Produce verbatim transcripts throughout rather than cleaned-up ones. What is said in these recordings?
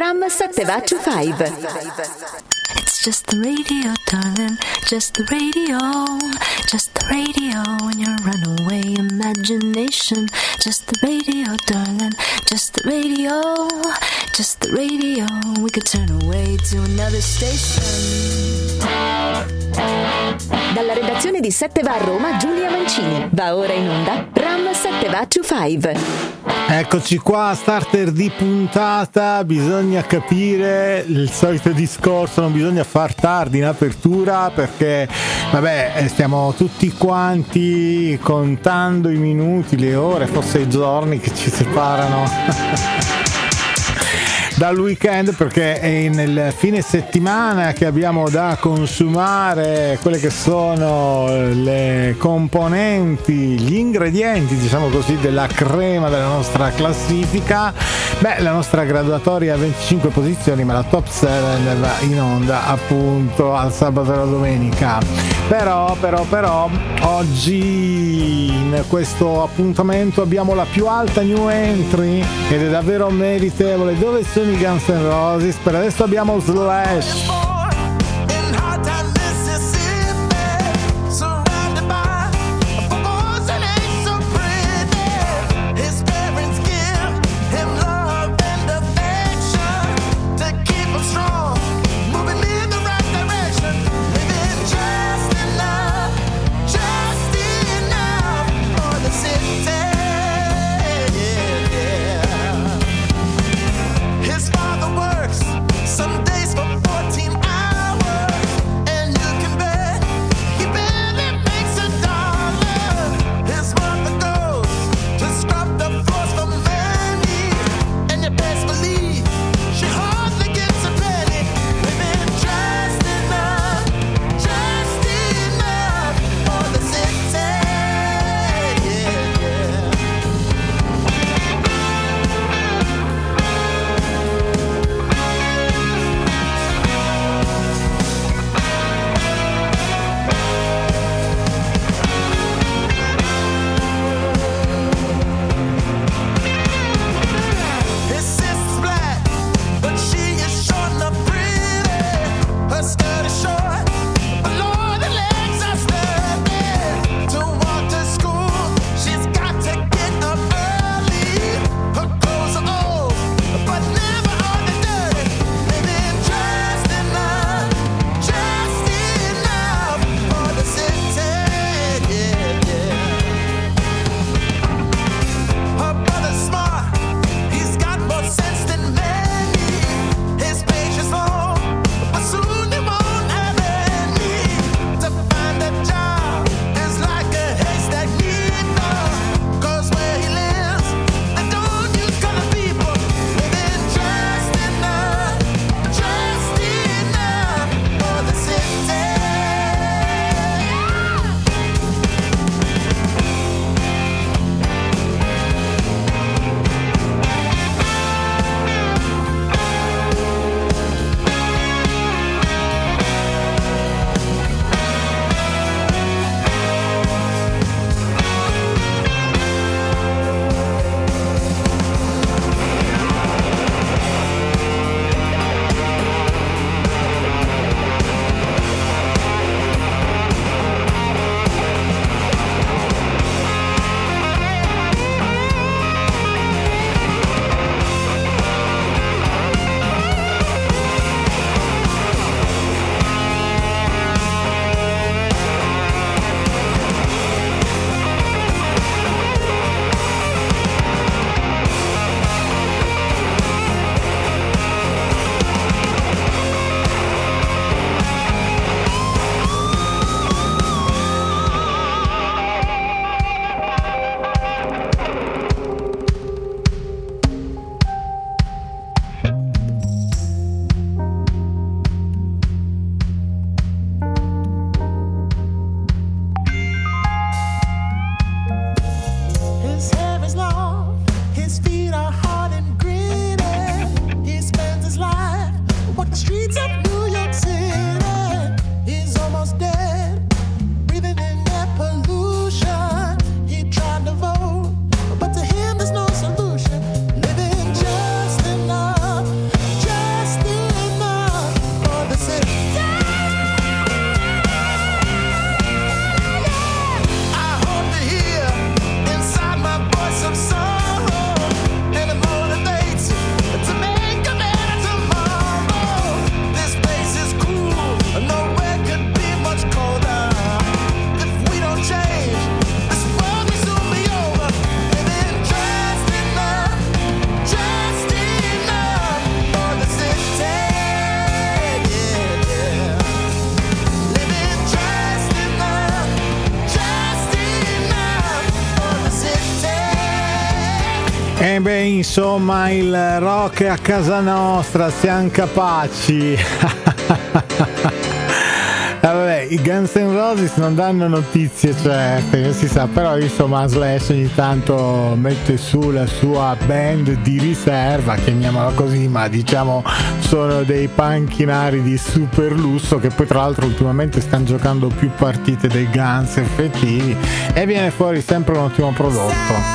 Ram Sattva Five. It's just the radio, darling, just the radio, just the radio in your runaway imagination. Just the radio, darling, just the radio, just the radio. We could turn away to another station. Dalla redazione di sette va a Roma, Giulia Mancini. Va ora in onda Ram Sattva Five. Eccoci qua, starter di puntata. Bisogna capire il solito discorso, non bisogna far tardi in apertura perché vabbè, stiamo tutti quanti contando i minuti, le ore, forse i giorni che ci separano dal weekend, perché è nel fine settimana che abbiamo da consumare quelle che sono le componenti, gli ingredienti, diciamo così, della crema della nostra classifica. Beh, la nostra graduatoria a venticinque posizioni, ma la top sette va in onda appunto al sabato e alla domenica. Però, però, però, oggi in questo appuntamento abbiamo la più alta new entry ed è davvero meritevole. Dove sono i Guns N' Roses? Per adesso abbiamo Slash. His father works some days for fourteen E eh beh, insomma, il rock è a casa nostra, siamo capaci. Eh, vabbè, i Guns N' Roses non danno notizie certe, non si sa, però insomma Slash ogni tanto mette su la sua band di riserva, chiamiamola così, ma diciamo sono dei panchinari di super lusso che poi tra l'altro ultimamente stanno giocando più partite dei Guns effettivi e viene fuori sempre un ottimo prodotto.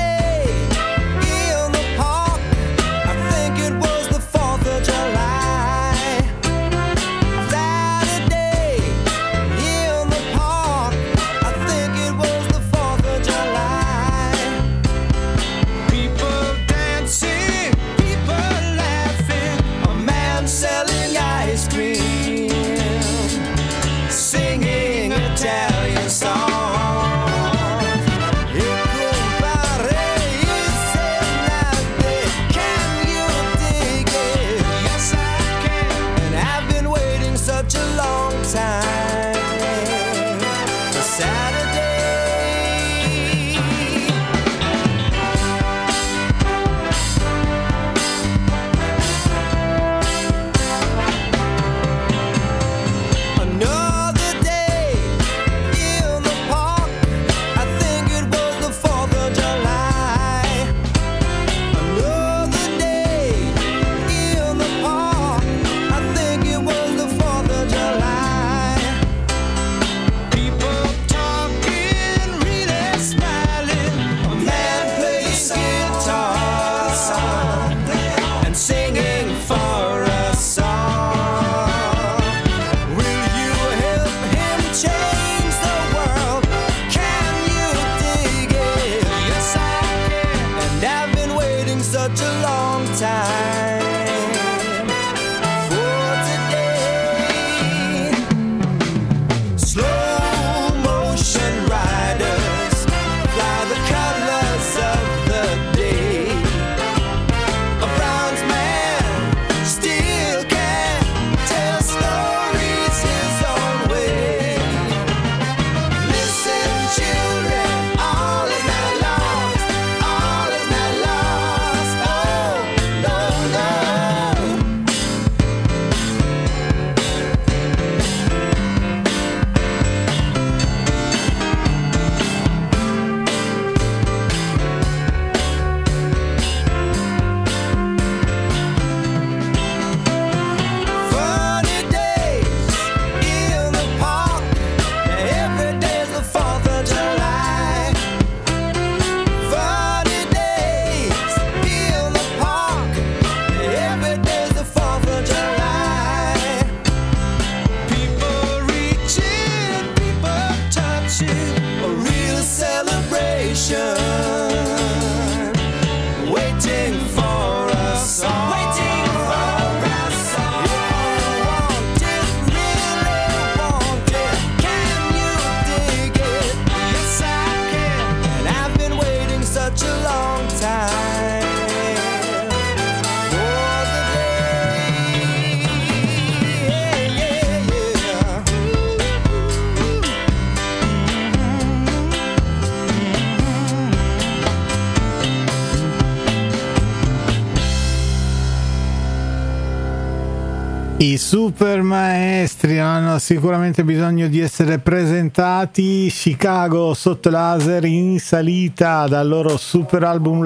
I super maestri hanno sicuramente bisogno di essere presentati. Chicago sotto laser in salita dal loro super album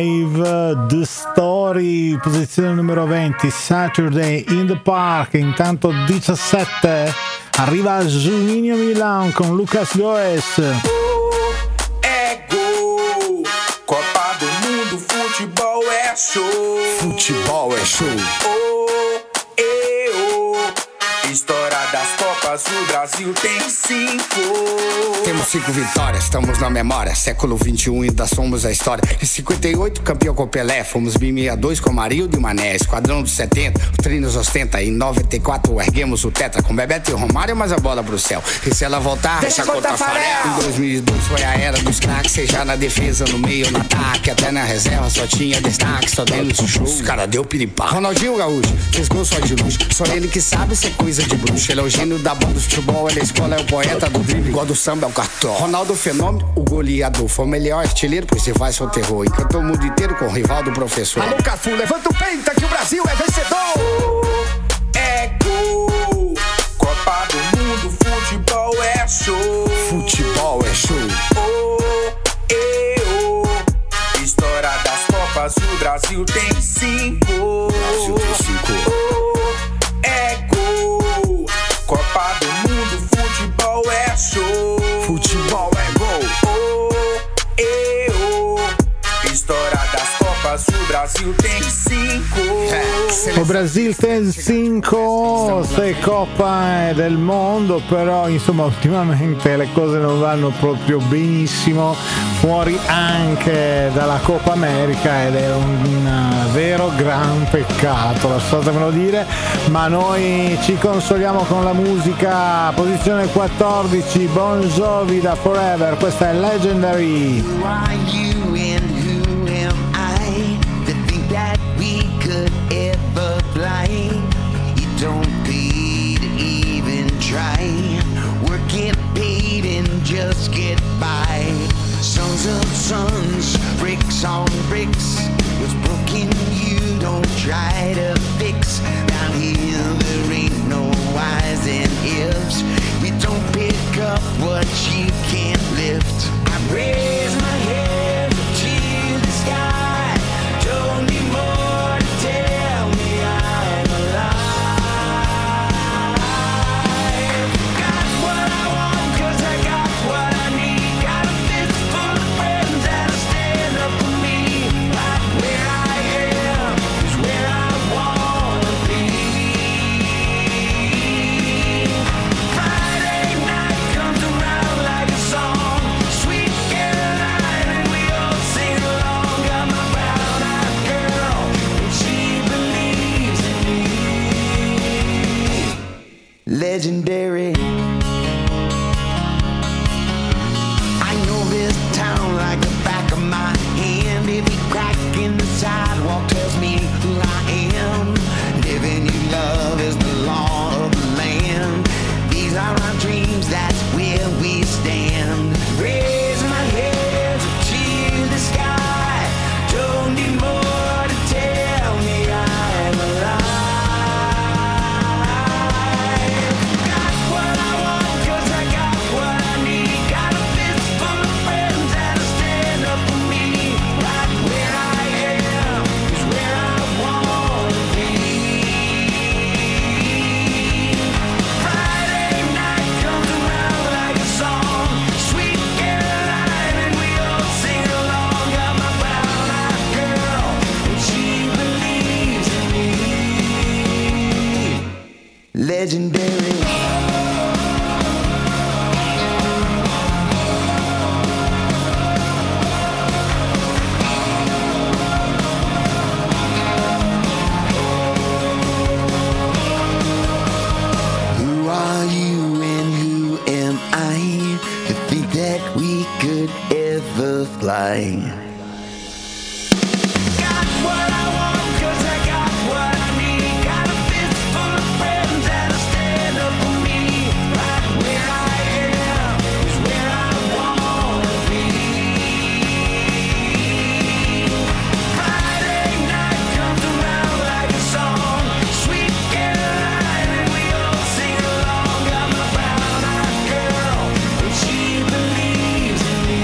live The Story, posizione numero venti, Saturday in the Park. Intanto diciassette arriva Juninho Milão con Lucas Goes. É gol, Copa do Mundo, futebol é show. Futebol é show. História das Copas, o Brasil tem cinco. Temos cinco vitórias, estamos na memória. Século vinte e um ainda somos a história. Em cinquenta e oito, campeão com Pelé. Fomos B sessenta e dois com Marildo e Mané. Esquadrão dos setenta, o Trinos ostenta. Em noventa e quatro, erguemos o tetra. Com Bebeto e Romário, mas a bola pro céu. E se ela voltar, deixa contra Farel. Em dois mil e dois foi a era dos craques. Seja na defesa, no meio, no ataque. Até na reserva só tinha destaque. Só dentro do show, os cara deu piripá. Ronaldinho Gaúcho, fez gol só de luxo. Só ele que sabe ser coisa coisa de bruxo. Ele é o gênio da bola do futebol, ele é a escola, é o poeta do drible, igual do samba, é o cartão. Ronaldo Fenômeno, o goleador, foi o melhor artilheiro, pois rivais são terror. Encantou o mundo inteiro com o rival do professor. Alô, Cafu, levanta o peito que o Brasil é vencedor. É gol, Copa do Mundo, futebol é show. Futebol é show. Oh, eh, oh. História das Copas, o Brasil tem cinco. Brasil tem cinco. Oh, é gol, Copa do Mundo, futebol é show. Futebol é gol. Oh, eh, oh. História das Copas, o Brasil tem cinco. O Brasil tem cinque sei Coppa del Mondo, però insomma ultimamente le cose non vanno proprio benissimo fuori anche dalla Coppa America ed è un vero gran peccato, lasciatemelo dire, ma noi ci consoliamo con la musica. Posizione quattordici, Bon Jovi da Forever, questa è Legendary. Who are you and who am I to think that we could ever fly? You don't pay to even try. Work get paid and just get by. Sons of sons, bricks on bricks. What's broken you don't try to fix. Down here there ain't no whys and ifs. You don't pick up what you can't lift. I raise my head to the sky. Don't need more to tell me I'm alive. Got what I want 'cause I got what I need. Got a fist full of friends that'll stand up for me. Right where I am is where I wanna be. Friday night comes around like a song. Sweet Caroline and we all sing along. Got my brown-eyed girl and she believes in me. Legendary. I know this town like the back of my hand. Every crack in the sidewalk tells me who I am. Living you love is the law of the land. These are our dreams, that's where we stand. Raise my head to the sky. Don't need more to tell me I'm alive. Got what I want 'cause I got what I need. Got a fist full of friends that'll stand up for me. Right where I am is where I wanna be. Friday night comes around like a song. Sweet Caroline and we all sing along. Got my brown-eyed girl and she believes in me. Legendary. Who are you and who am I to think that we could ever fly? Got what I want 'cause I got what I need. Got a fist full of friends that'll stand up for me. Right where I am is where I wanna be. Friday night comes around like a song. Sweet Caroline and we all sing along. Got my brown-eyed girl and she believes in me.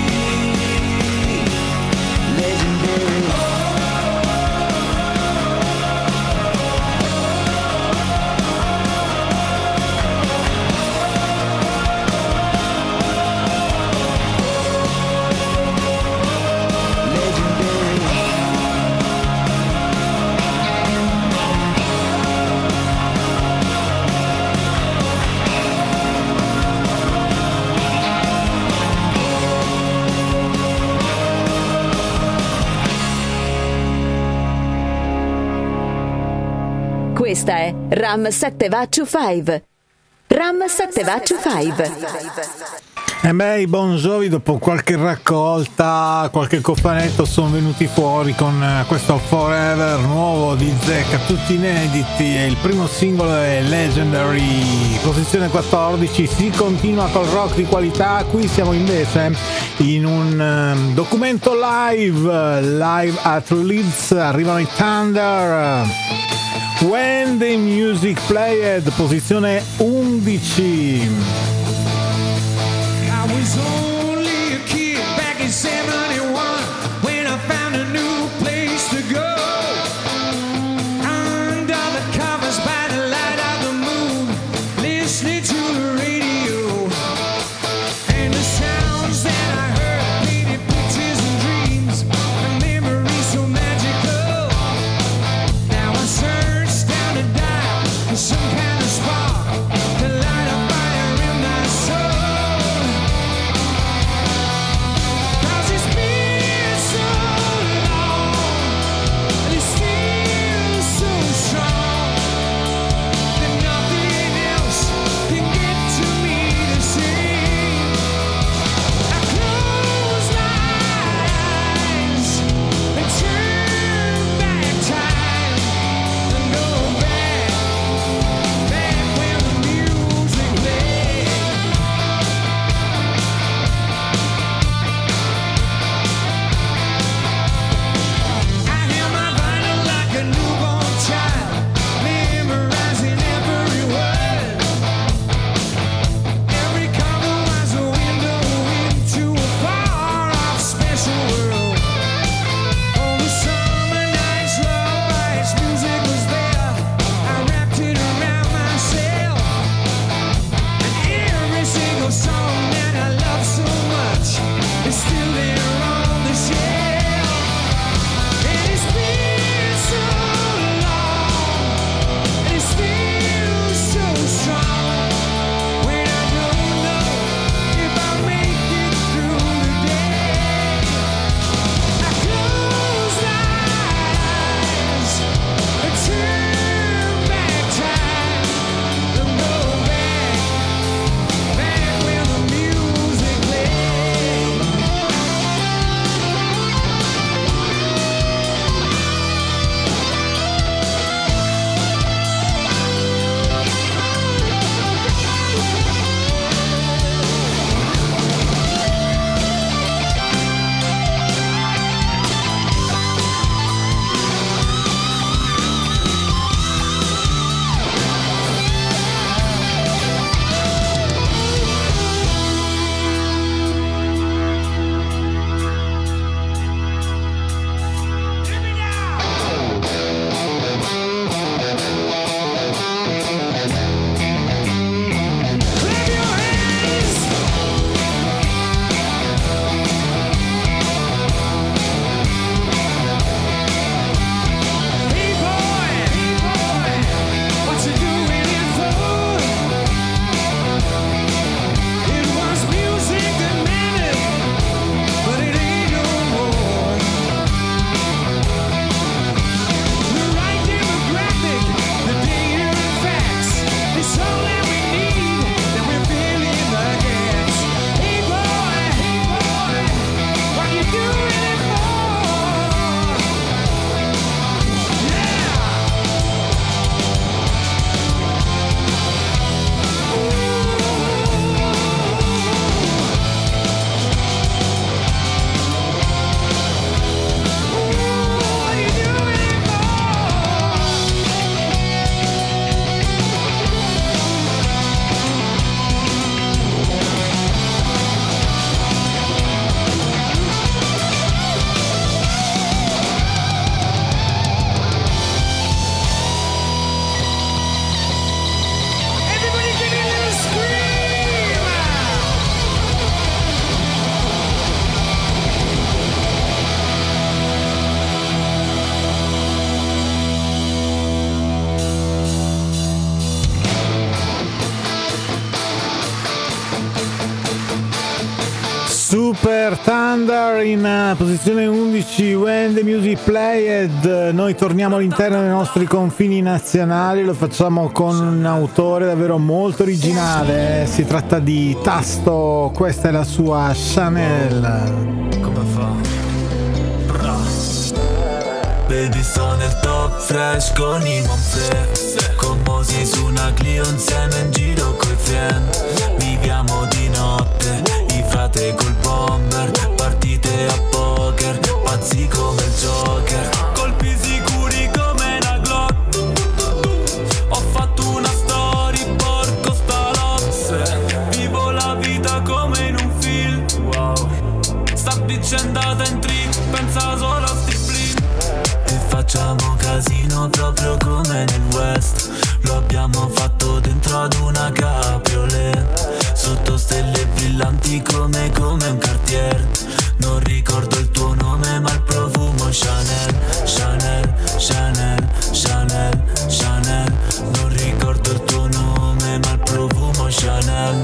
Legendary. Questa è Ram sette Va to cinque. Ram sette Va to cinque. E beh, i Bon Jovi dopo qualche raccolta, qualche cofanetto sono venuti fuori con questo Forever nuovo di Zecca, tutti inediti, e il primo singolo è Legendary, posizione quattordici. Si continua col rock di qualità, qui siamo invece in un documento live, live a True Leeds, arrivano i Thunder, When the Music Played, posizione undici. I was only a kid back in seventy-one when I found a new place to go. Under the covers by the light of the moon, listening to the radio. And the sounds that I heard painted pictures and dreams, and memories so magical. Now I search down a dial for some kind of spark to light a fire in the Super Thunder in uh, posizione undici, When the Music Played. Noi torniamo all'interno dei nostri confini nazionali, lo facciamo con un autore davvero molto originale, si tratta di Tasto, questa è la sua Chanel. Come fa? Bra. Baby, sto nel top fresh con i Monfre, commosi su una Clio insieme in giro coi friend. Viviamo di notte, i frate col bomber, partite a poker, pazzi come il Joker, colpi sicuri come una Glock. Ho fatto una story, porco sta lox, vivo la vita come in un film. Wow, sta bitch è andata in trip, pensa solo a sti blin. E facciamo casino proprio come nel West, lo abbiamo fatto dentro ad una cabriolet, sotto stelle brillanti come come un Cartier. Non ricordo il tuo nome ma il profumo Chanel, Chanel, Chanel, Chanel, Chanel. Non ricordo il tuo nome ma il profumo Chanel,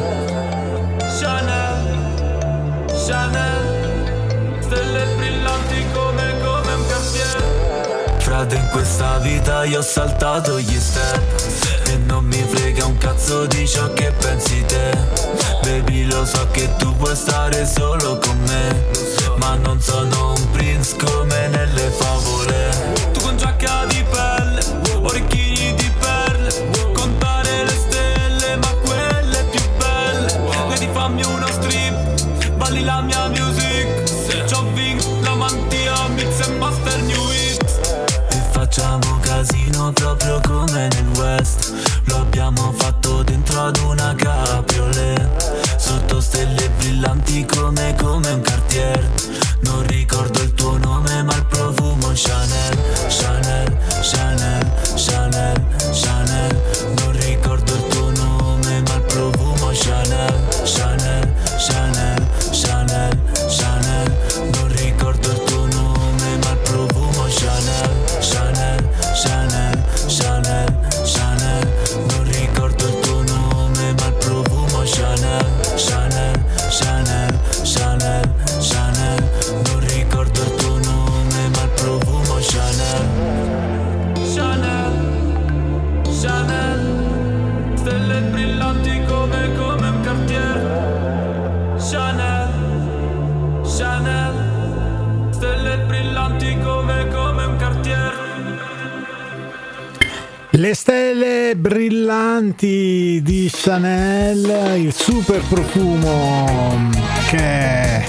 Chanel, Chanel. Stelle brillanti come come un Cartier. Frate, in questa vita io ho saltato gli step e non mi frega un cazzo di ciò che pensi te. Baby, lo so che tu puoi stare solo con me, ma non sono un prince come nelle favole. Tu con giacca di pelle, orecchini di perle, contare le stelle ma quelle più belle. Vedi, fammi uno strip, balli la mia music, c'ho vinto la mantia, mix e master new hit. E facciamo casino proprio come nel West, lo abbiamo fatto dentro ad una cabriolet, sotto stelle brillanti come come un Cartier. Non ricordo il tuo nome ma il profumo Chanel, Chanel, Chanel, Chanel, Chanel. Non ricordo il tuo nome ma il profumo Chanel, Chanel, Chanel, Chanel, Chanel. Non ricordo il tuo nome ma il profumo Chanel, Chanel, Chanel, Chanel, Chanel. Non ricordo il tuo nome ma il profumo Chanel, Chanel, Chanel, Chanel, Chanel. Non ricordo il tuo nome ma il profumo Chanel, Chanel, Chanel. Stelle brillanti come come un Cartier. Chanel, Chanel. Stelle brillanti come come un Cartier. Le stelle brillanti di Chanel, il super profumo che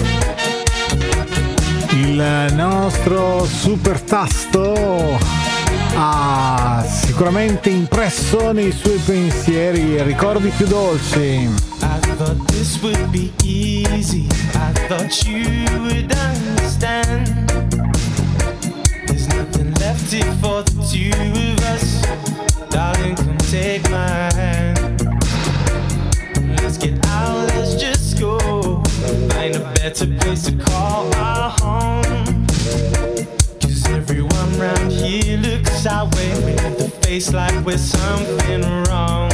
il nostro super Tasto ha sicuramente impresso nei suoi pensieri e ricordi più dolci. I thought this would be easy, I thought you would understand. There's nothing left here for the two of us. Darling, come take my hand. Let's get out, let's just go. Find a better place to call our home. Cause everyone round here looks our way with a face like we're something wrong.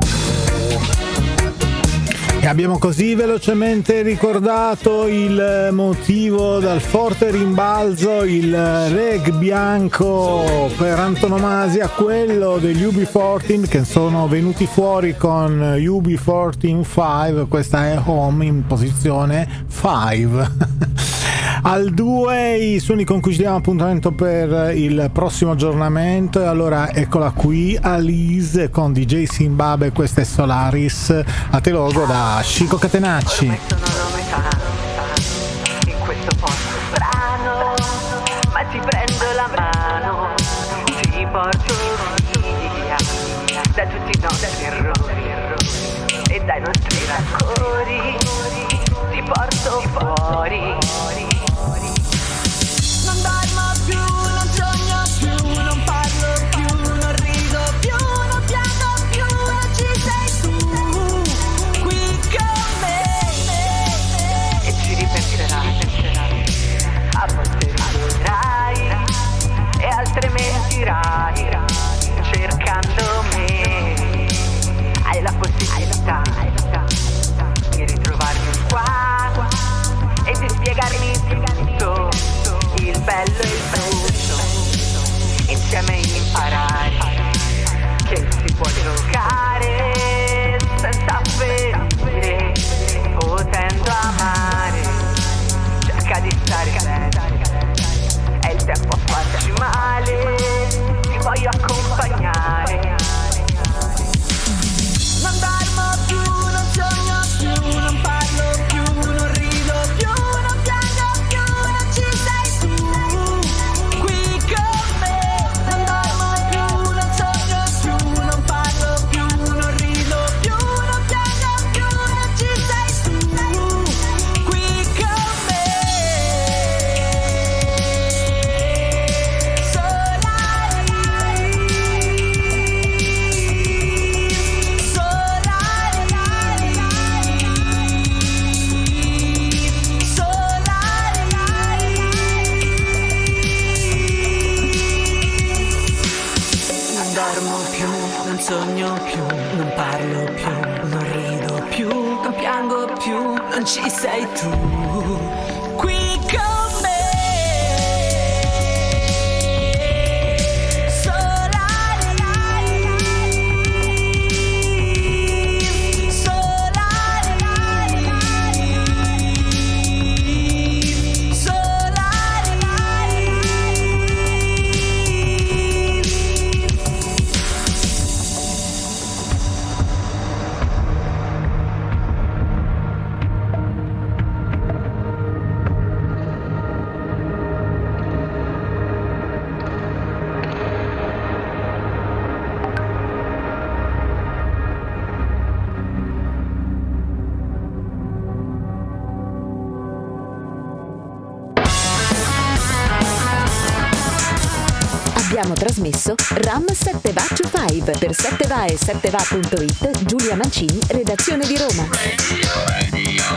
E abbiamo così velocemente ricordato il motivo dal forte rimbalzo, il reg bianco per antonomasia, quello degli U B quattordici che sono venuti fuori con U B quattordici cinque, questa è Home in posizione cinque. Al due i suoni con cui ci diamo appuntamento per il prossimo aggiornamento, e allora eccola qui Alice con D J Zimbabwe, questa è Solaris, a te logo da Chico Catenacci. Prometto non lo metà in questo posto strano, ma ti prendo la mano, ti porto via da tutti i nostri errori e dai nostri rancori, ti porto fuori. Non dormo più, non sogno più, non parlo più, non rido più, non piango più, e ci sei tu, qui con me, e ci ripenserai, a volte riderai e altre mentirai, cercando me, hai la possibilità di ritrovarmi qua e dormo più, non sogno più, non parlo più, non rido più, non piango più, non ci sei tu qui con me. Abbiamo trasmesso Ram sette Va to cinque per sette va e sette va punto it. Giulia Mancini, redazione di Roma. Radio, radio.